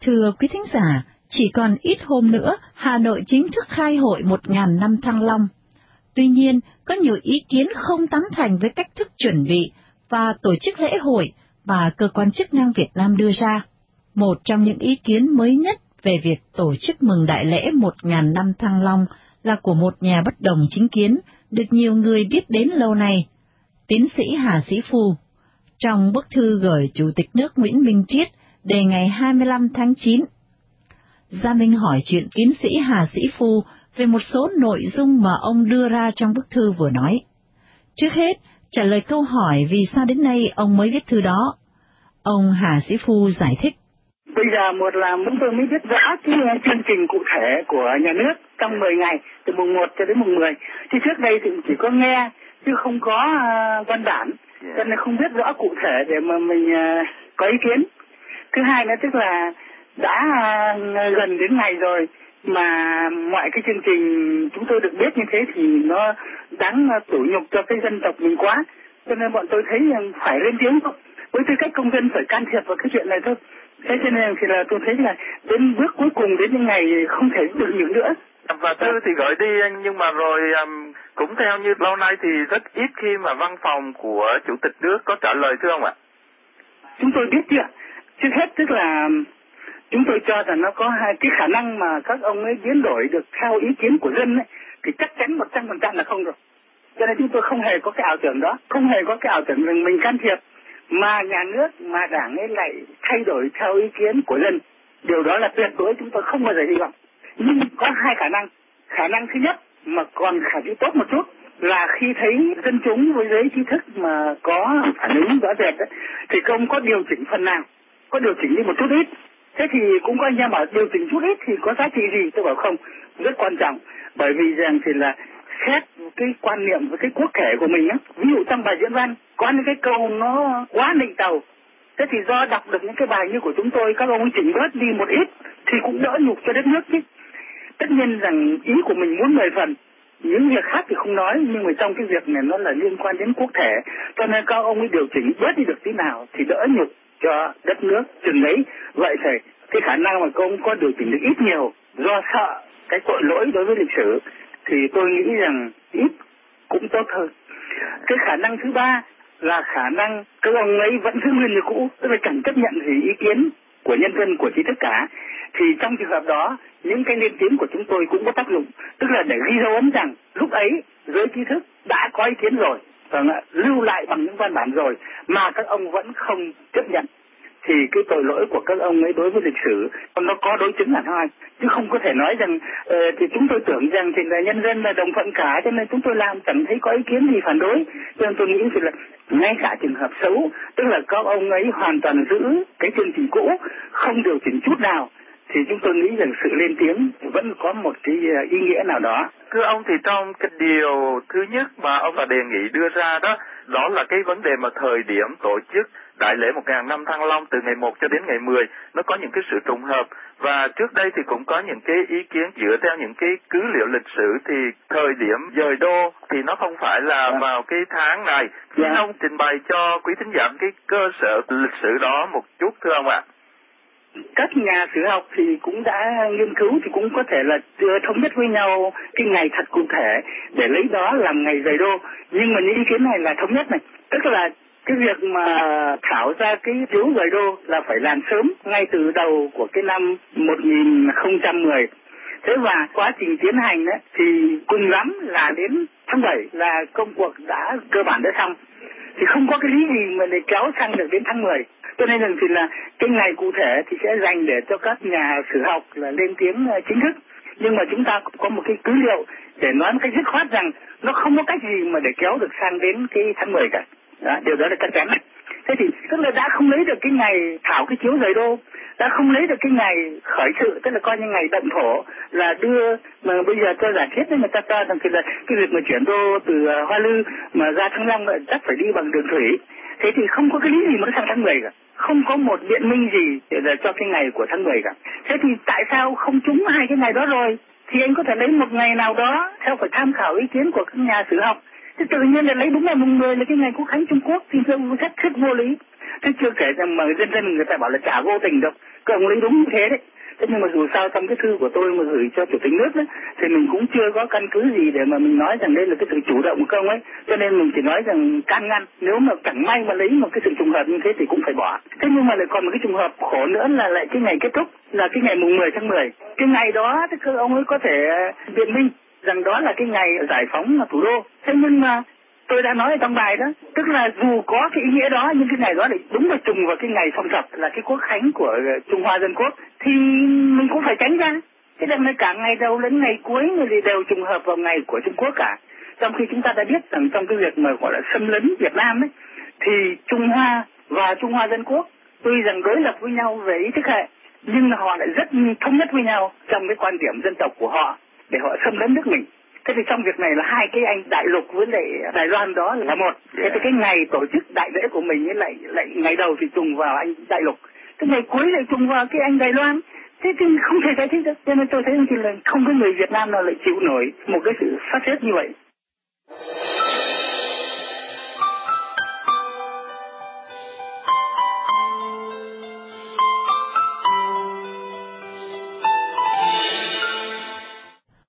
Thưa quý thính giả, chỉ còn ít hôm nữa, Hà Nội chính thức khai hội 1000 năm Thăng Long. Tuy nhiên, có nhiều ý kiến không tán thành với cách thức chuẩn bị và tổ chức lễ hội mà cơ quan chức năng Việt Nam đưa ra. Một trong những ý kiến mới nhất về việc tổ chức mừng đại lễ 1000 năm Thăng Long là của một nhà bất đồng chính kiến, được nhiều người biết đến lâu nay, tiến sĩ Hà Sĩ Phu. Trong bức thư gửi Chủ tịch nước Nguyễn Minh Triết đề ngày 25 tháng 9, Gia Minh hỏi chuyện tiến sĩ Hà Sĩ Phu về một số nội dung mà ông đưa ra trong bức thư vừa nói. Trước hết, trả lời câu hỏi vì sao đến nay ông mới viết thư đó, ông Hà Sĩ Phu giải thích. Bây giờ một là chúng tôi mới biết rõ cái chương trình cụ thể của nhà nước trong 10 ngày, từ mùng 1 cho đến mùng 10. Thì trước đây thì chỉ có nghe, chứ không có văn bản, cho nên không biết rõ cụ thể để mà mình có ý kiến. Thứ hai nữa tức là đã gần đến ngày rồi, mà mọi cái chương trình chúng tôi được biết như thế thì nó đáng tủi nhục cho cái dân tộc mình quá. Cho nên bọn tôi thấy phải lên tiếng thôi. Với tư cách công dân phải can thiệp vào cái chuyện này thôi. Thế cho nên thì là tôi thấy là đến bước cuối cùng, đến những ngày không thể được nhiều nữa. Và thư thì gửi đi, nhưng mà rồi cũng theo như lâu nay thì rất ít khi mà văn phòng của Chủ tịch nước có trả lời, thưa ông ạ. Chúng tôi biết chưa? Trước hết tức là chúng tôi cho rằng nó có hai cái khả năng mà các ông ấy biến đổi được theo ý kiến của dân ấy, thì chắc chắn 100% là không rồi. Cho nên chúng tôi không hề có cái ảo tưởng đó, không hề có cái ảo tưởng rằng mình can thiệp, mà nhà nước, mà đảng ấy lại thay đổi theo ý kiến của dân. Điều đó là tuyệt đối chúng tôi không bao giờ hy vọng. Nhưng có hai khả năng. Khả năng thứ nhất mà còn khả thi tốt một chút là khi thấy dân chúng với giới trí thức mà có phản ứng rõ rệt ấy, thì không có điều chỉnh phần nào, có điều chỉnh đi một chút ít. Thế thì cũng có anh em bảo điều chỉnh chút ít thì có giá trị gì? Tôi bảo không, rất quan trọng. Bởi vì rằng thì là xét cái quan niệm với cái quốc thể của mình á. Ví dụ trong bài diễn văn có những cái câu nó quá nịnh tàu. Thế thì do đọc được những cái bài như của chúng tôi, các ông chỉnh bớt đi một ít thì cũng đỡ nhục cho đất nước chứ. Tất nhiên rằng ý của mình muốn 10 phần, những việc khác thì không nói, nhưng mà trong cái việc này nó là liên quan đến quốc thể, cho nên các ông ấy điều chỉnh bớt đi được tí nào thì đỡ nhục cho đất nước chừng ấy. Vậy thì cái khả năng mà các ông có điều chỉnh được ít nhiều do sợ cái tội lỗi đối với lịch sử thì tôi nghĩ rằng ít cũng tốt hơn. Cái khả năng thứ ba là khả năng các ông ấy vẫn giữ nguyên như cũ, tức là chẳng chấp nhận gì ý kiến của nhân dân, của trí thức cả. Thì trong trường hợp đó, những cái lên tiếng của chúng tôi cũng có tác dụng, tức là để ghi dấu ấn rằng lúc ấy giới trí thức đã có ý kiến rồi, và lưu lại bằng những văn bản rồi, mà các ông vẫn không chấp nhận. Thì cái tội lỗi của các ông ấy đối với lịch sử nó có đối chứng hẳn hoi, chứ không có thể nói rằng thì chúng tôi tưởng rằng thì là nhân dân là đồng thuận cả, cho nên chúng tôi làm chẳng thấy có ý kiến gì phản đối. Cho nên tôi nghĩ thì là ngay cả trường hợp xấu, tức là các ông ấy hoàn toàn giữ cái chương trình cũ, không điều chỉnh chút nào, thì chúng tôi nghĩ rằng sự lên tiếng vẫn có một cái ý nghĩa nào đó. Thưa ông, thì trong cái điều thứ nhất mà ông đã đề nghị đưa ra đó, đó là cái vấn đề mà thời điểm tổ chức đại lễ 1000 năm Thăng Long từ ngày 1 cho đến ngày 10, nó có những cái sự trùng hợp. Và trước đây thì cũng có những cái ý kiến dựa theo những cái cứ liệu lịch sử thì thời điểm dời đô thì nó không phải là vào cái tháng này. Xin ông trình bày cho quý thính giả cái cơ sở lịch sử đó một chút, thưa ông ạ. Các nhà sử học thì cũng đã nghiên cứu thì cũng có thể là thống nhất với nhau cái ngày thật cụ thể để lấy đó làm ngày rời đô. Nhưng mà những ý kiến này là thống nhất này, tức là cái việc mà thảo ra cái chiếu rời đô là phải làm sớm, ngay từ đầu của cái năm 1010. Thế và quá trình tiến hành ấy, thì cùng lắm là đến tháng 7 là công cuộc đã cơ bản đã xong. Thì không có cái lý gì mà để kéo sang được đến tháng 10. Cho nên rằng thì là cái ngày cụ thể thì sẽ dành để cho các nhà sử học là lên tiếng chính thức. Nhưng mà chúng ta có một cái cứ liệu để nói một cách dứt khoát rằng nó không có cách gì mà để kéo được sang đến cái tháng 10 cả. Đó, điều đó là chắc chắn. Thế thì tức là đã không lấy được cái ngày thảo cái chiếu rời đô, đã không lấy được cái ngày khởi sự, tức là coi như ngày động thổ là đưa, mà bây giờ cho giả thiết nên người ta cho rằng thì là cái việc mà chuyển đô từ Hoa Lư mà ra Thăng Long chắc phải đi bằng đường thủy. Thế thì không có cái lý gì mà nó sang tháng 10 cả, không có một biện minh gì để cho cái ngày của tháng 10 cả. Thế thì tại sao không trúng hai cái ngày đó rồi? Thì anh có thể lấy một ngày nào đó theo phải tham khảo ý kiến của các nhà sử học. Thế tự nhiên là lấy đúng ngày mùng 10 là cái ngày quốc khánh Trung Quốc thì rất vô lý. Thế chưa kể rằng mà dân người ta bảo là chả vô tình đâu. các ông lấy đúng như thế đấy. Thế nhưng mà dù sao trong cái thư của tôi mà gửi cho chủ tịch nước đấy, thì mình cũng chưa có căn cứ gì để mà mình nói rằng đây là cái sự chủ động của ông ấy, cho nên mình chỉ nói rằng can ngăn, nếu mà chẳng may mà lấy một cái sự trùng hợp như thế thì cũng phải bỏ. Thế nhưng mà lại còn một cái trùng hợp khổ nữa là lại cái ngày kết thúc là cái ngày mùng 10 tháng 10. Cái ngày đó thì các ông ấy có thể biện minh rằng đó là cái ngày giải phóng thủ đô. Thế nhưng mà tôi đã nói ở trong bài đó, tức là dù có cái ý nghĩa đó nhưng cái ngày đó lại đúng là trùng vào cái ngày Phong Thập là cái quốc khánh của Trung Hoa Dân Quốc thì mình cũng phải tránh ra. Thế đằng này cả ngày đầu đến ngày cuối thì đều trùng hợp vào ngày của Trung Quốc cả. Trong khi chúng ta đã biết rằng trong cái việc mà gọi là xâm lấn Việt Nam ấy, thì Trung Hoa và Trung Hoa Dân Quốc tuy rằng đối lập với nhau về ý thức hệ nhưng họ lại rất thống nhất với nhau trong cái quan điểm dân tộc của họ để họ xâm lấn nước mình. Thế thì trong việc này là hai cái anh Đại Lục với lại Đài Loan đó là một. Thế thì cái ngày tổ chức đại lễ của mình ấy lại ngày đầu thì trùng vào anh Đại Lục, cái ngày cuối lại trùng vào cái anh Đài Loan. Thế thì không thể giải thích được. Cho nên tôi thấy là không có người Việt Nam nào lại chịu nổi một cái sự sắp xếp như vậy.